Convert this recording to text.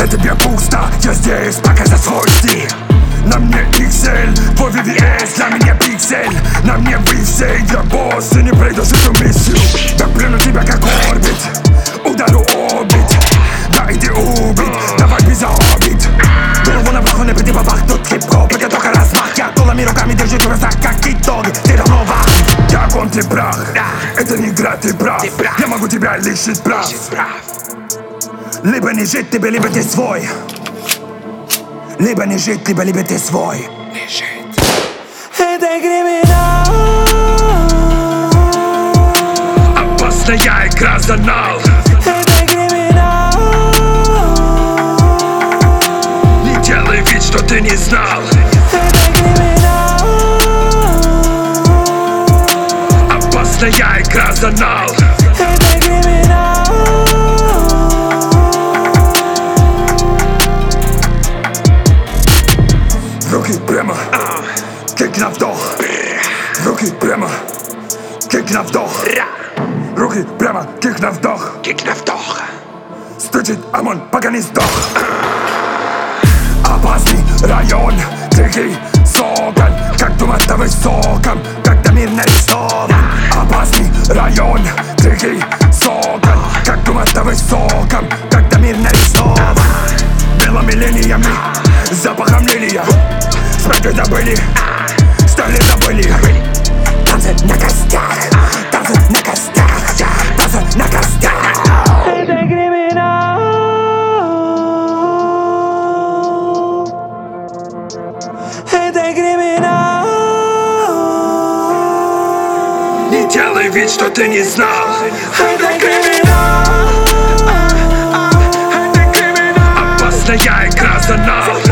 На тебе пусто, я здесь показать свой стиль. На мне XL, твой VVS, для меня пиксель. На мне вы все, я босс, и не пройдешь эту миссию. Да плюну тебя как орбит, удару обид. Да иди убить, давай без обид. Голову на баху, не приди бабах, тут хип-хоп, это только размах. Я голыми руками держу в руках, как итоги, ты равно вах. Я гонки прах, это не игра, ты прав. Я могу тебя лишить прав. Либо не жить тебе, либо ты свой. Либо не жить, либо ты свой. Не жить. Это криминал. Опасная игра за нал. Это криминал. Не делай вид, что ты не знал. Это криминал. Опасная игра за нал. Это криминал. Руки прямо, кик на вдох. Руки прямо, кик на вдох. Руки прямо, кик на вдох. Кик на вдох. Стучит ОМОН, пока не сдох. Опасный район, тихий соколь, как дым от высоком, когда мир нарисован. Опасный район, тихий соколь, как дым от высоком, когда мир нарисован. Белыми линиями, запахом лилия. Смерти забыли, стали забыли. Танцы на костях, танцы на костях, танцы на костях. Это криминал. Это криминал. Не делай вид, что ты не знал. Это криминал. Опасная игра за нал.